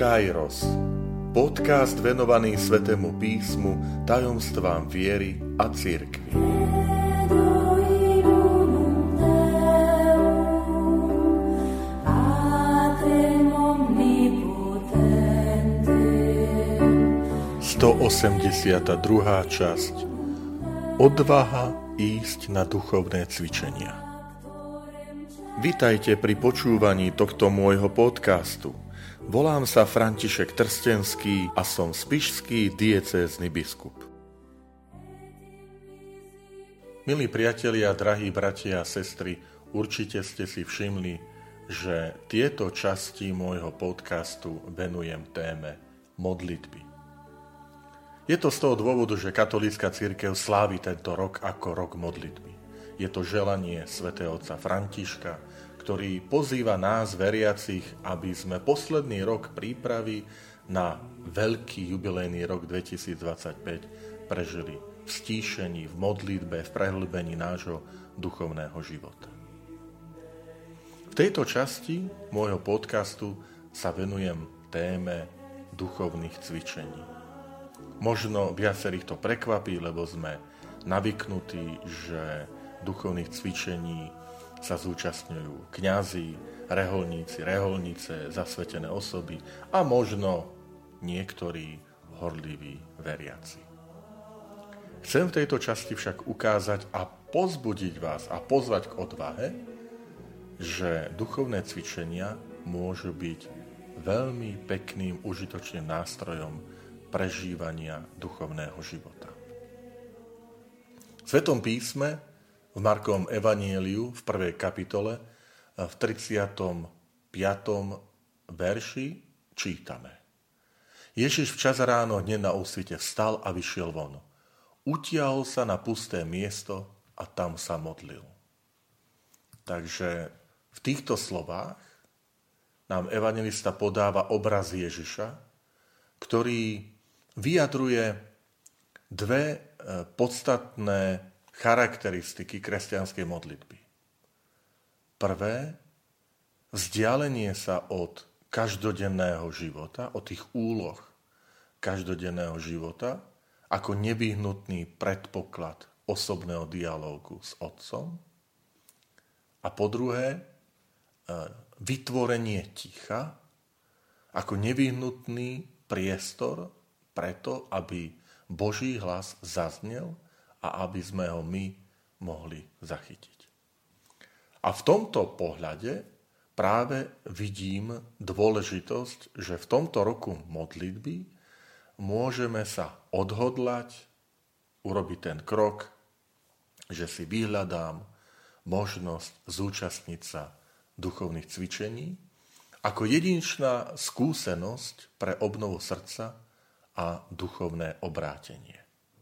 Kairos. Podcast venovaný Svätému písmu, tajomstvám viery a cirkvi. Druhá časť. Odvaha ísť na duchovné cvičenia. Vitajte pri počúvaní tohto môjho podcastu. Volám sa František Trstenský a som spišský diecézny biskup. Milí priatelia, drahí bratia a sestry, určite ste si všimli, že tieto časti môjho podcastu venujem téme modlitby. Je to z toho dôvodu, že katolícka cirkev slávi tento rok ako rok modlitby. Je to želanie svätého otca Františka, ktorý pozýva nás, veriacich, aby sme posledný rok prípravy na veľký jubilejný rok 2025 prežili v stíšení, v modlitbe, v prehlbení nášho duchovného života. V tejto časti môjho podcastu sa venujem téme duchovných cvičení. Možno viacerých to prekvapí, lebo sme navyknutí, že duchovných cvičení sa zúčastňujú kňazi, reholníci, reholnice, zasvetené osoby a možno niektorí horliví veriaci. Chcem v tejto časti však ukázať a povzbudiť vás a pozvať k odvahe, že duchovné cvičenia môžu byť veľmi pekným, užitočným nástrojom prežívania duchovného života. V Svätom písme v Markovom evanjeliu v 1. kapitole v 35. verši čítame: Ježiš včas ráno hneď na úsvite vstal a vyšiel von. Utiahol sa na pusté miesto a tam sa modlil. Takže v týchto slovách nám evanjelista podáva obraz Ježiša, ktorý vyjadruje dve podstatné charakteristiky kresťanskej modlitby. Prvé, vzdialenie sa od každodenného života, od tých úloh každodenného života, ako nevyhnutný predpoklad osobného dialógu s Otcom. A po druhé, vytvorenie ticha, ako nevyhnutný priestor preto, aby Boží hlas zaznel a aby sme ho my mohli zachytiť. A v tomto pohľade práve vidím dôležitosť, že v tomto roku modlitby môžeme sa odhodlať, urobiť ten krok, že si vyhľadám možnosť zúčastniť sa duchovných cvičení ako jedinečná skúsenosť pre obnovu srdca a duchovné obrátenie.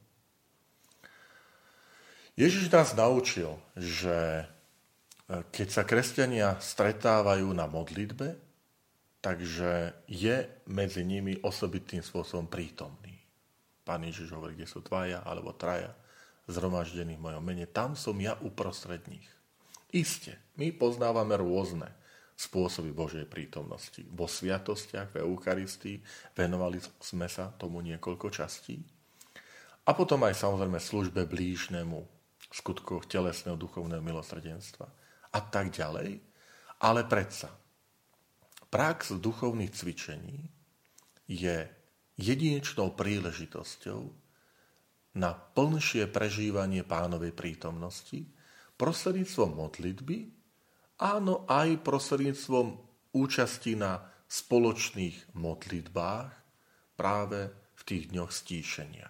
Ježiš nás naučil, že keď sa kresťania stretávajú na modlitbe, takže je medzi nimi osobitným spôsobom prítomný. Pán Ježiš hovorí, kde sú dvaja alebo traja zhromaždení v mojom mene, tam som ja uprostred nich. Isté, my poznávame rôzne spôsoby Božej prítomnosti. Vo sviatostiach, v Eucharistii venovali sme sa tomu niekoľko častí. A potom aj samozrejme službe blížnemu, skutkoch telesného duchovného milosrdenstva a tak ďalej. Ale predsa, prax duchovných cvičení je jedinečnou príležitosťou na plnšie prežívanie Pánovej prítomnosti prostredníctvom modlitby, áno aj prostredníctvom účasti na spoločných modlitbách práve v tých dňoch stíšenia.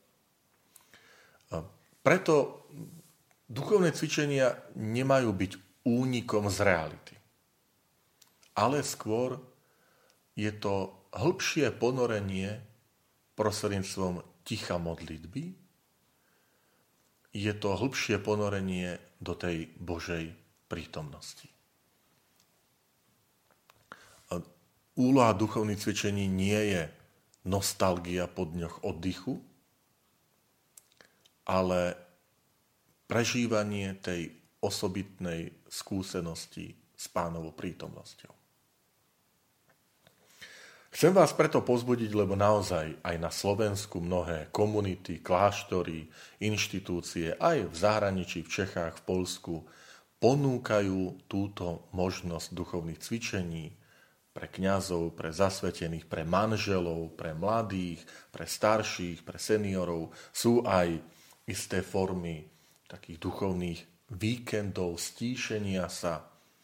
Preto duchovné cvičenia nemajú byť únikom z reality. Ale skôr je to hĺbšie ponorenie prostredníctvom ticha modlitby. Je to hĺbšie ponorenie do tej Božej prítomnosti. Úloha duchovných cvičení nie je nostalgia po dňoch oddychu, ale prežívanie tej osobitnej skúsenosti s Pánovou prítomnosťou. Chcem vás preto povzbudiť, lebo naozaj aj na Slovensku mnohé komunity, kláštory, inštitúcie, aj v zahraničí, v Čechách, v Poľsku ponúkajú túto možnosť duchovných cvičení pre kňazov, pre zasvetených, pre manželov, pre mladých, pre starších, pre seniorov. Sú aj isté formy takých duchovných víkendov, stíšenia sa.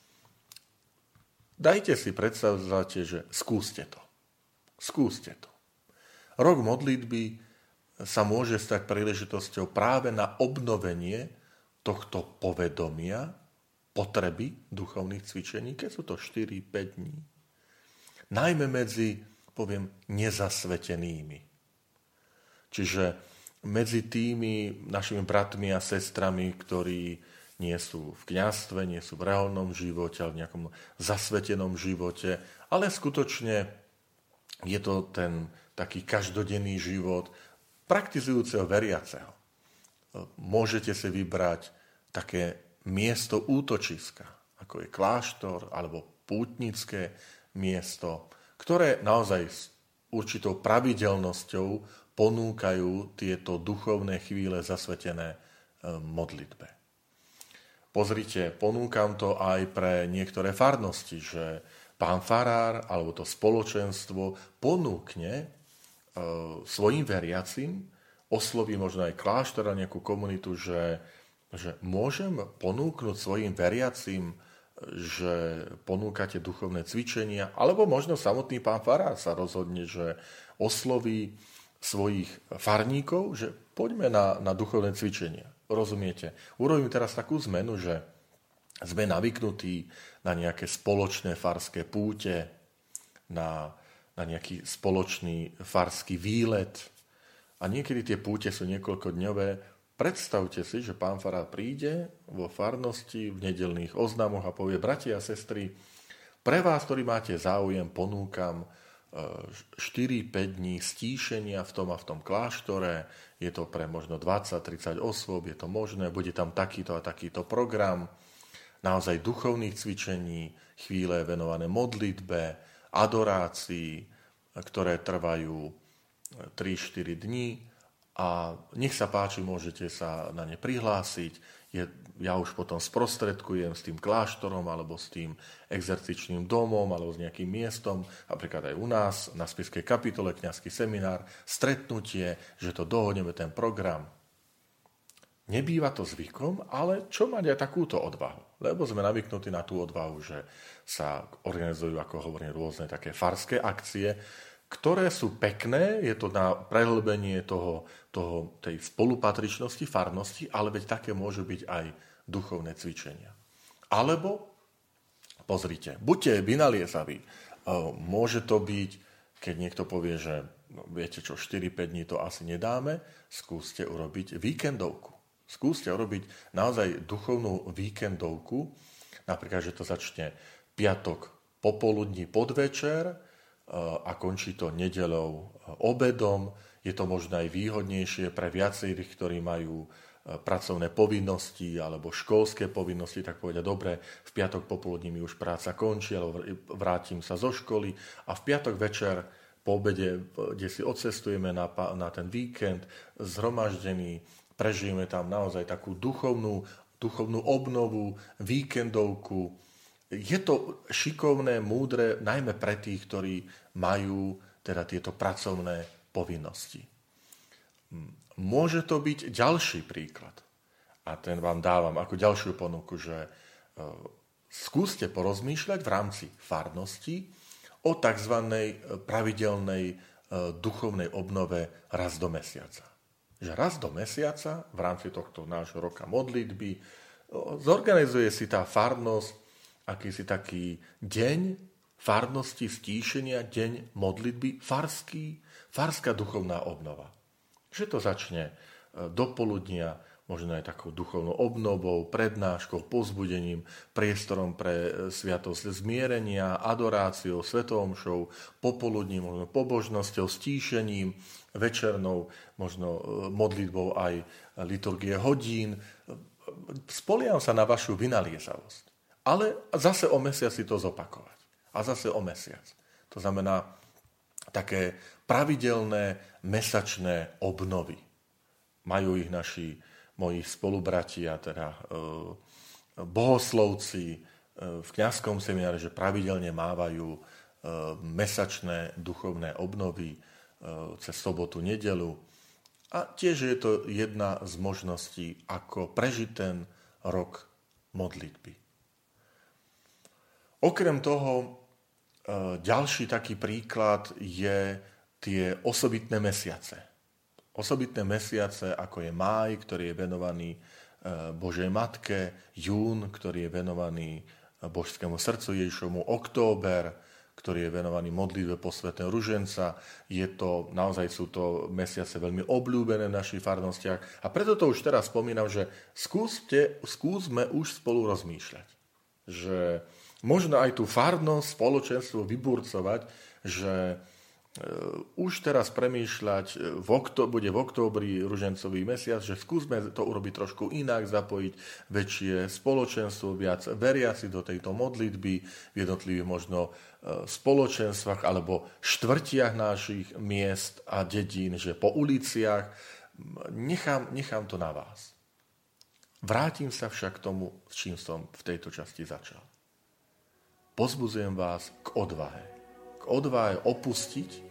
Dajte si predstavte, že skúste to. Skúste to. Rok modlitby sa môže stať príležitosťou práve na obnovenie tohto povedomia, potreby duchovných cvičení, keď sú to 4-5 dní. Najmä medzi, nezasvetenými. Čiže medzi tými našimi bratmi a sestrami, ktorí nie sú v kňazstve, nie sú v reálnom živote, ale v nejakom zasvetenom živote, ale skutočne je to ten taký každodenný život praktizujúceho veriaceho. Môžete si vybrať také miesto útočiska, ako je kláštor alebo pútnické miesto, ktoré naozaj s určitou pravidelnosťou ponúkajú tieto duchovné chvíle zasvetené modlitbe. Pozrite, ponúkam to aj pre niektoré farnosti, že pán farár alebo to spoločenstvo ponúkne svojim veriacim, osloví možno aj kláštor a nejakú komunitu, že môžem ponúknuť svojim veriacim, že ponúkate duchovné cvičenia, alebo možno samotný pán farár sa rozhodne, že osloví svojich farníkov, že poďme na duchovné cvičenia. Rozumiete? Urobím teraz takú zmenu, že sme navyknutí na nejaké spoločné farské púte, na nejaký spoločný farský výlet. A niekedy tie púte sú niekoľkodňové. Predstavte si, že pán farár príde vo farnosti v nedeľných oznamoch a povie: bratia a sestry, pre vás, ktorí máte záujem, ponúkam 4-5 dní stíšenia v tom a v tom kláštore. Je to pre možno 20-30 osôb, je to možné, bude tam takýto a takýto program. Naozaj duchovných cvičení, chvíle venované modlitbe, adorácii, ktoré trvajú 3-4 dní a nech sa páči, môžete sa na ne prihlásiť. Ja už potom sprostredkujem s tým kláštorom alebo s tým exercičným domom alebo s nejakým miestom, napríklad aj u nás na Spišskej kapitole kňazský seminár, stretnutie, že to dohodneme ten program. Nebýva to zvykom, ale čo mať aj takúto odvahu? Lebo sme navyknutí na tú odvahu, že sa organizujú, ako hovorím, rôzne také farské akcie, ktoré sú pekné, je to na prehlbenie tej spolupatričnosti, farnosti, ale veď také môžu byť aj duchovné cvičenia. Alebo, pozrite, buďte vynaliezaví. Môže to byť, keď niekto povie, že viete čo, 4-5 dní to asi nedáme, skúste urobiť víkendovku. Skúste urobiť naozaj duchovnú víkendovku, napríklad, že to začne piatok popoludní podvečer a končí to nedeľou obedom. Je to možno aj výhodnejšie pre viacerých, ktorí majú pracovné povinnosti alebo školské povinnosti, tak povedia, dobre, v piatok popoludní mi už práca končí, alebo vrátim sa zo školy a v piatok večer po obede, kde si odcestujeme na ten víkend, zhromaždení, prežijeme tam naozaj takú duchovnú obnovu, víkendovku. Je to šikovné, múdre, najmä pre tých, ktorí majú teda tieto pracovné povinnosti. Môže to byť ďalší príklad. A ten vám dávam ako ďalšiu ponuku, že skúste porozmýšľať v rámci farnosti o tzv. Pravidelnej duchovnej obnove raz do mesiaca. Že raz do mesiaca v rámci tohto nášho roka modlitby zorganizuje si tá farnosť akýsi taký deň farnosti stíšenia, deň modlitby, farská duchovná obnova. Že to začne do poludnia, možno aj takou duchovnou obnovou, prednáškou, povzbudením, priestorom pre sviatosť zmierenia, adoráciou, svetou omšou, popoludní, možno pobožnosťou, stíšením, večernou, možno modlitbou aj liturgie hodín. Spolieham sa na vašu vynaliezavosť. Ale zase o mesiac si to zopakovať. A zase o mesiac. To znamená, také pravidelné mesačné obnovy. Majú ich moji spolubratia, teda bohoslovci v kňazskom seminári, že pravidelne mávajú mesačné duchovné obnovy cez sobotu, nedeľu. A tiež je to jedna z možností, ako prežiť ten rok modlitby. Okrem toho, ďalší taký príklad je tie osobitné mesiace. Osobitné mesiace, ako je máj, ktorý je venovaný Božej Matke, jún, ktorý je venovaný Božskému srdcu Ježišovmu, október, ktorý je venovaný modlitbe posvätného ruženca. Naozaj sú to mesiace veľmi obľúbené v našich farnostiach. A preto to už teraz spomínam, že skúsme už spolu rozmýšľať. Že možno aj tú farnosť, spoločenstvo vyburcovať, že už teraz premýšľať, bude v októbri ružencový mesiac, že skúsme to urobiť trošku inak, zapojiť väčšie spoločenstvo, viac veriaci do tejto modlitby v jednotlivých možno spoločenstvách alebo štvrtiach našich miest a dedín, že po uliciach. Nechám to na vás. Vrátim sa však k tomu, s čím som v tejto časti začal. Pozbudzujem vás k odvahe. K odvahe opustiť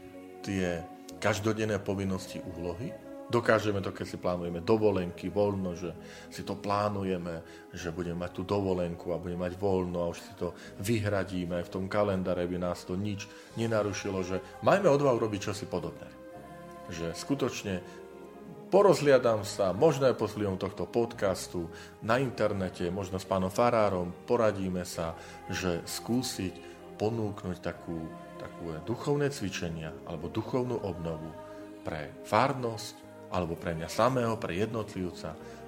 tie každodenné povinnosti, úlohy. Dokážeme to, keď si plánujeme dovolenky, voľno, že si to plánujeme, že budeme mať tú dovolenku a budeme mať voľno a už si to vyhradíme aj v tom kalendáre, aby nás to nič nenarušilo, že majme odvahu robiť čosi podobné. Že skutočne porozhliadam sa, možno aj pod vplyvom tohto podcastu, na internete, možno s pánom farárom, poradíme sa, že skúsiť ponúknuť takú duchovné cvičenia alebo duchovnú obnovu pre farnosť alebo pre mňa samého, pre jednotlivca,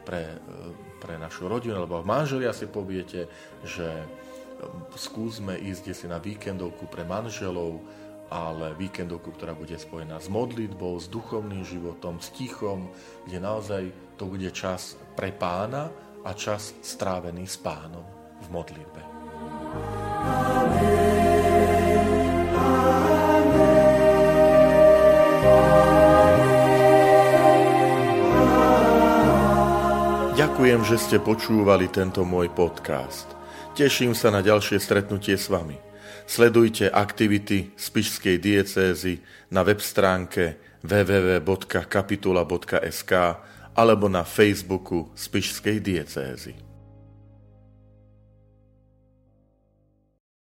pre našu rodinu alebo manželia si poviete, že skúsme ísť si na víkendovku pre manželov, ale víkendovku, ktorá bude spojená s modlitbou, s duchovným životom, s tichom, kde naozaj to bude čas pre Pána a čas strávený s Pánom v modlitbe. Amen. Ďakujem, že ste počúvali tento môj podcast. Teším sa na ďalšie stretnutie s vami. Sledujte aktivity Spišskej diecézy na web stránke www.kapitula.sk alebo na Facebooku Spišskej diecézy.